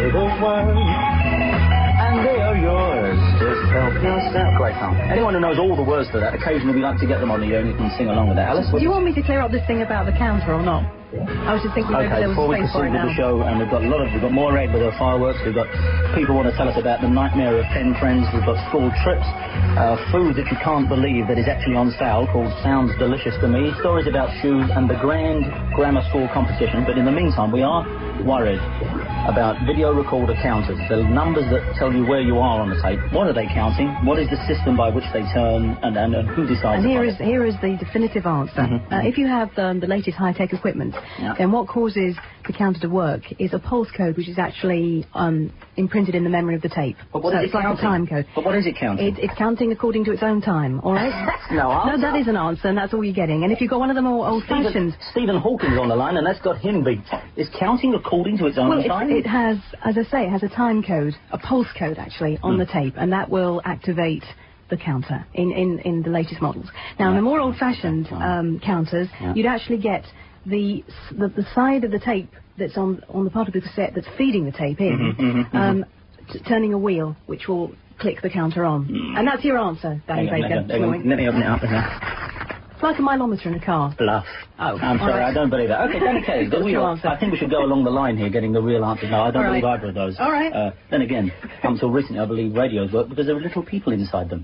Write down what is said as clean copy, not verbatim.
the world, and they are yours. Just help yourself. Great song. Anyone who knows all the words to that, occasionally we like to get them on the air and you can sing along with that. Alice, do you want me to clear up this thing about the counter or not? I was just thinking maybe there was before we space for it proceed now. with the show, and we've got more egg with our fireworks. We've got people want to tell us about the nightmare of pen friends. We've got school trips, food that you can't believe that is actually on sale called Sounds Delicious to Me, stories about shoes, and the grand grammar school competition. But in the meantime, we are worried about video recorder counters, the numbers that tell you where you are on the tape. What are they counting? What is the system by which they turn, and who decides? And here is the definitive answer. If you have the latest high-tech equipment, then what causes the counter to work is a pulse code, which is actually imprinted in the memory of the tape. But what is it it's like a time code. But what is it counting? It's counting according to its own time, all right? That's no answer. No, that is an answer, and that's all you're getting. And if you've got one of them old-fashioned... Stephen Hawking's on the line, and that's got him beat. Is counting according to its own time? It has, as I say, it has a time code, a pulse code, actually, on the tape, and that will activate the counter in the latest models. Now, in the more old-fashioned counters, you'd actually get the side of the tape that's on the part of the cassette that's feeding the tape in, turning a wheel, which will click the counter on. And that's your answer, Danny Baker. Let me open it up. It's like a mileometer in a car. Bluff. Oh, I'm sorry, I don't believe that. Okay, Danny Kelly, the wheel. I think we should go along the line here, getting the real answer. No, I don't believe either of those. All right. Then again, until recently, I believe radios work because there are little people inside them.